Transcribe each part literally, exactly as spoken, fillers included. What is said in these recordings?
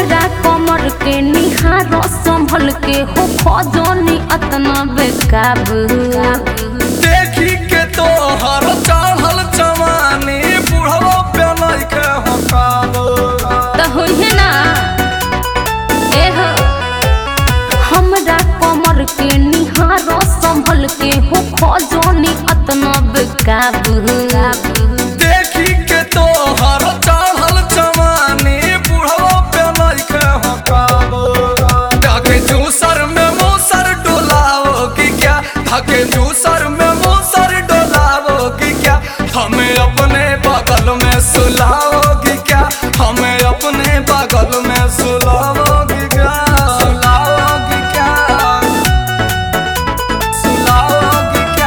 हमरा कमर के निहार संभल के हो खजनी अतना बेकाबू। देखी के तो हर चढ़ल जवानी बुढ़वा पे नइखे हो काबू। त होइहे ना एह हमरा कमर के निहार संभल के हो खजनी अतना बेकाबू। देखी के तो हर चढ़ल जवानी बुढ़वा पे नइखे हो काबू। ढाके जूसर में मूसर डोलाओ कि क्या, ढाके जूसर में मूसर डोलाओ कि क्या, हमें अपने बगल में सुलाओगी क्या, हमें अपने बगल में सुलाओगी क्या, सुलाओगी क्या, सुलाओगी क्या।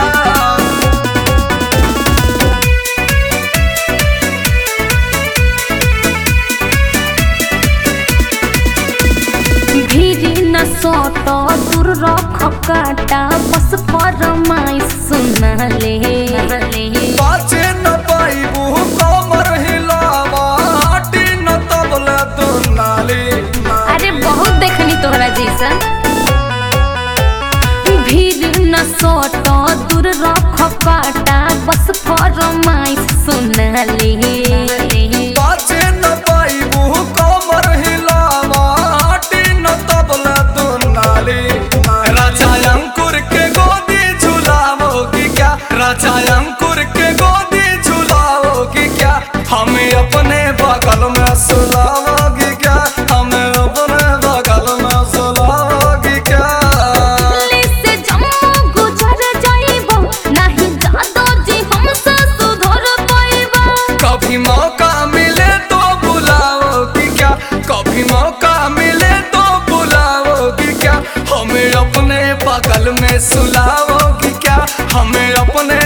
भीड़ न सोट दूर रख काटा बस फरमाइश सुना ले। बाचे न पाइबू कमर हिलावा हटी न तबला दुनाली। अरे बहुत देखनी तोहरा जैसा। भीड़ न सोट दूर रख काटा बस फरमाइश सुना ले। बाचे न पाइबू कमर हिलावा हटी न तबला दुनाली। राजा अंकुर के गोदी झुलाओगी क्या, राजा अंकुर के गोदी झुलाओगी क्या, हमें अपने बगल में सुलाओगी क्या, हमें अपने बगल में सुलाओगी क्या। दिल्ली से जम्मू गुजर जाइबो नहीं जादो जी हमसे सुधर पाइबो। कभी मौका मिले तो बुलाओगी क्या, कभी मौका मिले तो बुलाओगी क्या, हमें अपने बगल में सुलाओगी क्या, हमें अपने